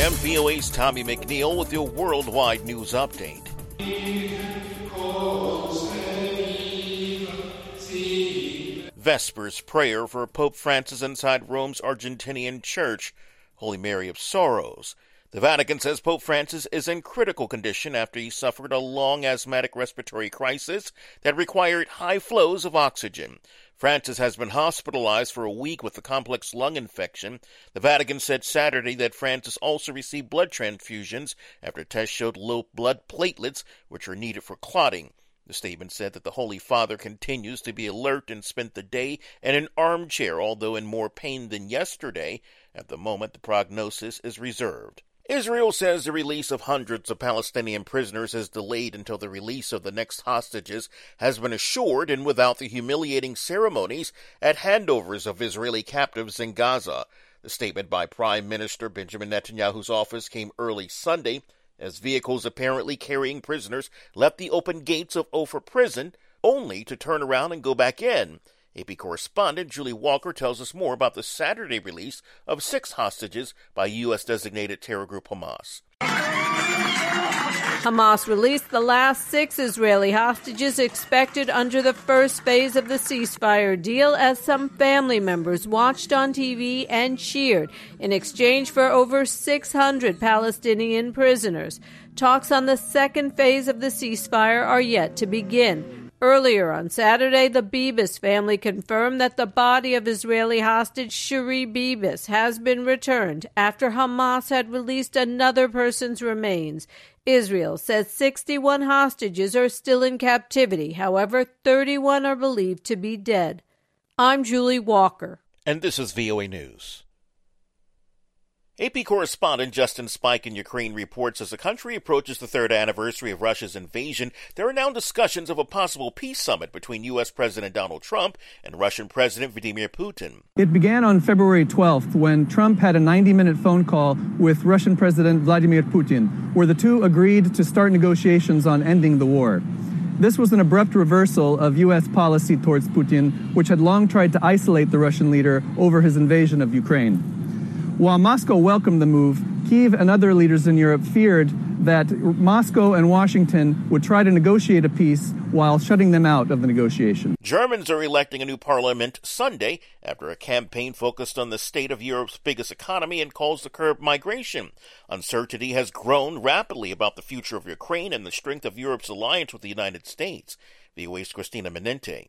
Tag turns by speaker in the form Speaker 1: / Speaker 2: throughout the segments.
Speaker 1: am VOA's Tommy McNeil with your worldwide news update. Vespers prayer for Pope Francis inside Rome's Argentinian church, Holy Mary of Sorrows. The Vatican says Pope Francis is in critical condition after he suffered a long asthmatic respiratory crisis that required high flows of oxygen. Francis has been hospitalized for a week with a complex lung infection. The Vatican said Saturday that Francis also received blood transfusions after tests showed low blood platelets, which are needed for clotting. The statement said that the Holy Father continues to be alert and spent the day in an armchair, although in more pain than yesterday. At the moment, the prognosis is reserved. Israel says the release of hundreds of Palestinian prisoners is delayed until the release of the next hostages has been assured and without the humiliating ceremonies at handovers of Israeli captives in Gaza. The statement by Prime Minister Benjamin Netanyahu's office came early Sunday as vehicles apparently carrying prisoners left the open gates of Ofer prison only to turn around and go back in. AP correspondent Julie Walker tells us more about the Saturday release of 6 hostages by U.S.-designated terror group Hamas.
Speaker 2: Hamas released the last 6 Israeli hostages expected under the first phase of the ceasefire deal as some family members watched on TV and cheered in exchange for over 600 Palestinian prisoners. Talks on the second phase of the ceasefire are yet to begin. Earlier on Saturday, the Bibas family confirmed that the body of Israeli hostage Shiri Bibas has been returned after Hamas had released another person's remains. Israel says 61 hostages are still in captivity. However, 31 are believed to be dead. I'm Julie Walker.
Speaker 1: And this is VOA News. AP correspondent Justin Spike in Ukraine reports as the country approaches the 3rd anniversary of Russia's invasion, there are now discussions of a possible peace summit between U.S. President Donald Trump and Russian President Vladimir Putin.
Speaker 3: It began on February 12th when Trump had a 90-minute phone call with Russian President Vladimir Putin, where the two agreed to start negotiations on ending the war. This was an abrupt reversal of U.S. policy towards Putin, which had long tried to isolate the Russian leader over his invasion of Ukraine. While Moscow welcomed the move, Kyiv and other leaders in Europe feared that Moscow and Washington would try to negotiate a peace while shutting them out of the negotiation.
Speaker 1: Germans are electing a new parliament Sunday after a campaign focused on the state of Europe's biggest economy and calls to curb migration. Uncertainty has grown rapidly about the future of Ukraine and the strength of Europe's alliance with the United States. VOA's Christina Menente.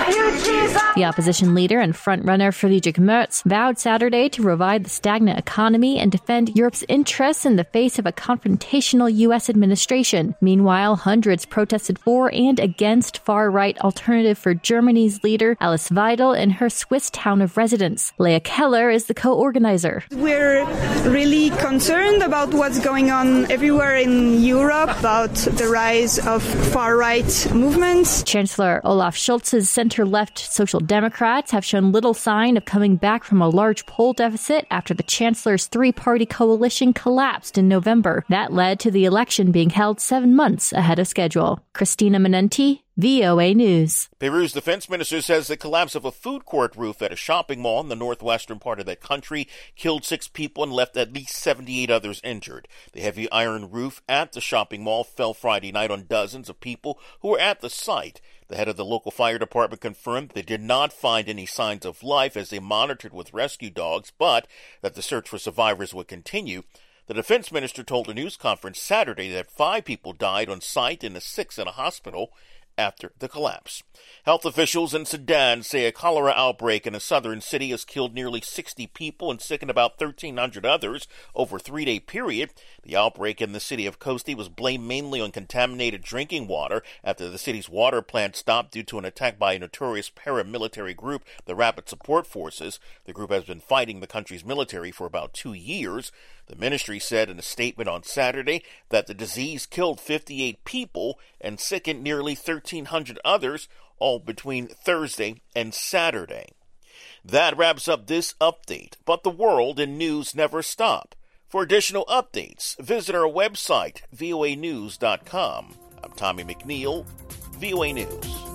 Speaker 4: The opposition leader and frontrunner Friedrich Merz vowed Saturday to revive the stagnant economy and defend Europe's interests in the face of a confrontational U.S. administration. Meanwhile, hundreds protested for and against far-right Alternative for Germany's leader Alice Weidel in her Swiss town of residence. Leah Keller is the co-organizer.
Speaker 5: We're really concerned about what's going on everywhere in Europe, about the rise of far-right movements.
Speaker 4: Chancellor Olaf Scholz's center-left Social Democrats have shown little sign of coming back from a large poll deficit after the chancellor's 3-party coalition collapsed in November. That led to the election being held 7 months ahead of schedule. Christina Menente, VOA News.
Speaker 1: Peru's defense minister says the collapse of a food court roof at a shopping mall in the northwestern part of that country killed 6 people and left at least 78 others injured. The heavy iron roof at the shopping mall fell Friday night on dozens of people who were at the site. The head of the local fire department confirmed they did not find any signs of life as they monitored with rescue dogs, but that the search for survivors would continue. The defense minister told a news conference Saturday that 5 people died on site and 6 in a hospital after the collapse. Health officials in Sudan say a cholera outbreak in a southern city has killed nearly 60 people and sickened about 1,300 others over a 3-day period. The outbreak in the city of Kosti was blamed mainly on contaminated drinking water after the city's water plant stopped due to an attack by a notorious paramilitary group, the Rapid Support Forces. The group has been fighting the country's military for about 2 years. The ministry said in a statement on Saturday that the disease killed 58 people and sickened nearly 1,300 others, all between Thursday and Saturday. That wraps up this update, but the world and news never stop. For additional updates, visit our website, voanews.com. I'm Tommy McNeil, VOA News.